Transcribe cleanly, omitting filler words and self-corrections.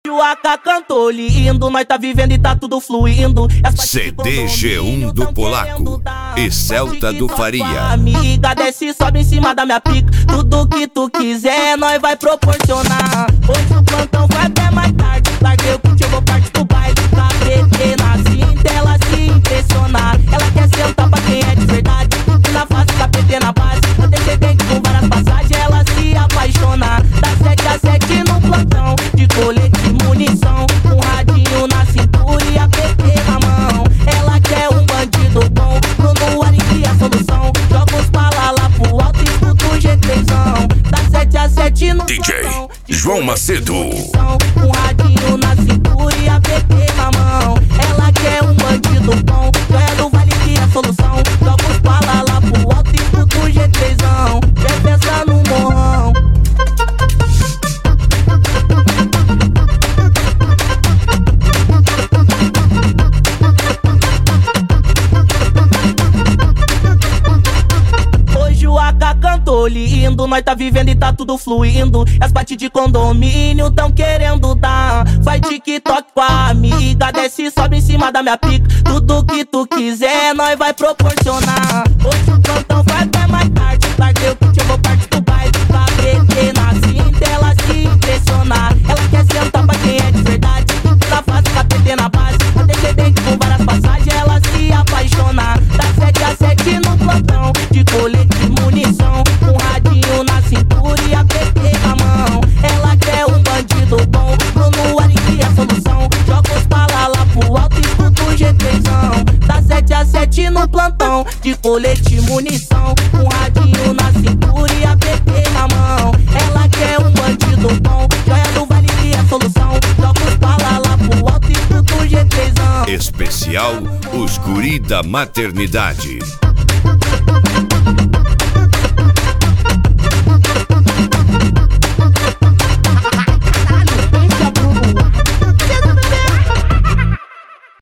Hoje o AK cantou lindo, nós tá vivendo e tá tudo fluindo. CD G1 do Polaco e Celta do Faria. Amiga, desce, sobe em cima da minha pica. Tudo que tu quiser, nós vai proporcionar. Hoje o plantão vai até mais tarde. Larguei o kit, eu vou parte do baile. Cabretê na cinta, ela se impressionar. Ela quer sentar pra quem é de verdade. E na face, KPT na base. Antecedente com várias passagens, ela se apaixonar. Das 7 às 7 no plantão, de colete e munição, um radinho na cintura e a PT na mão. Ela quer um bandido bom, Bruno Ari cria a solução. Joga os bala lá pro alto e escuta o G3zão. Das 7 às 7 no DJ plantão, João Macedo, um radinho na cintura e a PT na mão. Ela quer um bandido bom, Joia do Vale cria a solução. Joga os bala lá pro alto e escuta o G3zão. Quer pensar no morrão. Hoje o AK cantou lindo, nós tá vivendo e tá tudo fluindo. As partes de condomínio tão querendo dar. Faz TikTok com a amiga, desce, sobe em cima da minha pica. Tudo que tu quiser, nós vai proporcionar. Hoje o plantão vai até mais tarde. Larguei o kit, eu vou parte do baile. KPT na cinta, ela se impressionar. Ela quer sentar pra quem é de verdade. Na face, KPT na base. Antecedente com várias passagens, ela se apaixonar. Das 7 às 7 no plantão, de colete e munição, um radinho na cintura e a PT na mão. Ela quer um bandido bom, Bruno Ari cria a solução. Joga os bala lá pro alto e escuta o G3zão. Das 7 às 7 no plantão, de colete e munição, um radinho na cintura e a PT na mão. Ela quer um bandido bom, Joia do Vale cria a solução. Joga os bala lá pro alto e escuta o G3zão. especial Os Guri da Maternidade.